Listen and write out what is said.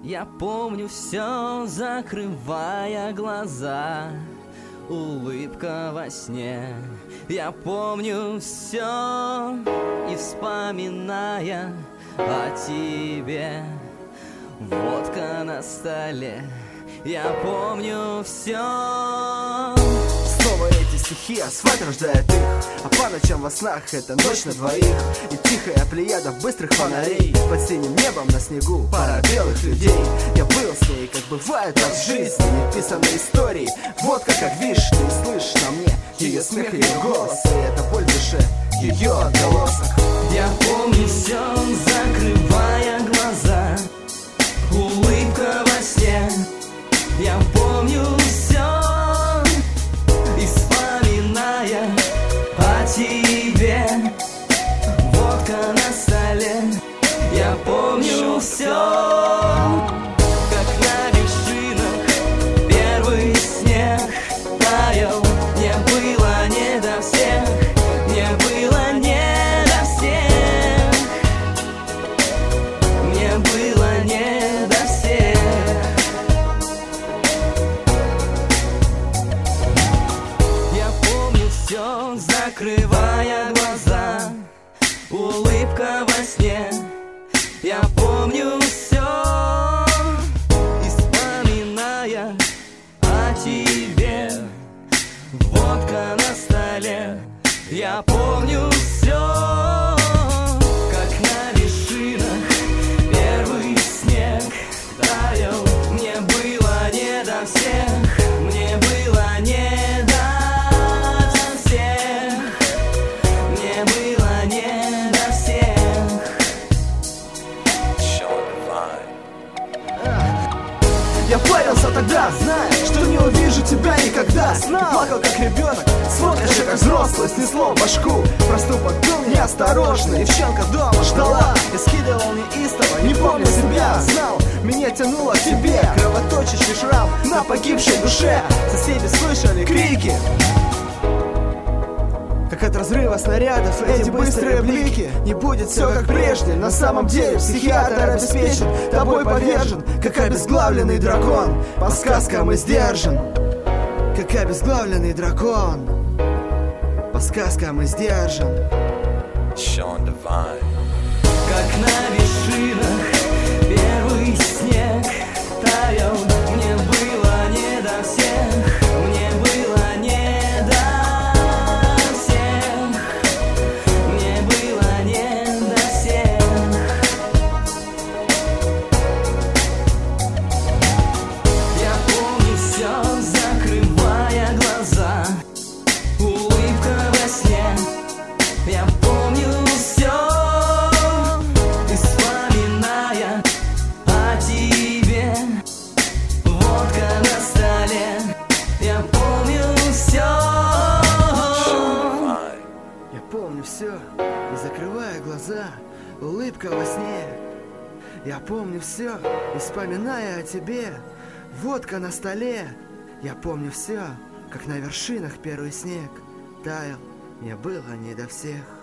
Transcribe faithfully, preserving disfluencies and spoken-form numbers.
Я помню все, закрывая глаза. Улыбка во сне. Я помню все и вспоминая о тебе. Водка на столе. Я помню все. Снова эти стихи, асфальт рождает их. А по ночам во снах это ночь на двоих. И тихая плеяда быстрых фонарей. Под синим небом на снегу пара белых людей. Я был с ней, как бывает раз в жизни. Неписанные истории, водка как вишня. И слышишь на мне ее смех, ее голос. И это боль в душе, ее отголосок. Я помню все, закрывая глаза. Улыбка во сне. Я помню все и вспоминая о тебе. Водка на столе. Я помню все, как на вершинах первый снег таял. Мне было не до всех, мне было не до всех, мне было не до всех. Я помню все, закрывая глаза. Улыбка во сне. Я помню все и вспоминая о тебе. Водка на столе. Я помню все, как на вершинах первый снег таял. Мне было не до всех, мне было не до всех, мне было не до всех. Я парился тогда, зная, что не увижу тебя никогда. Знал, плакал как ребенок, смотришь как взрослый. Снесло башку, проступок был неосторожный. Девчонка дома ждала, я скидывал неистово, не помню себя. Знал, меня тянуло к тебе, кровоточащий шрам на погибшей душе. Соседи слышали крики, как от разрыва снарядов, эти быстрые блики. Не будет все как прежде, на самом деле психиатр обеспечен, тобой повержен, как обезглавленный дракон. По сказкам и сдержан, как обезглавленный дракон. По сказкам и сдержан. Sean Divine. Как на вершинах первый снег таял. Мне было не до всех, мне было не до всех, мне было не до всех. Я помню все, закрывая глаза. Улыбка во сне. Я помню все и вспоминая о тебе. Водка на столе. Я помню все. Я помню все и закрывая глаза. Улыбка во сне. Я помню все и вспоминая о тебе. Водка на столе. Я помню все, как на вершинах первый снег таял. Мне было не до всех.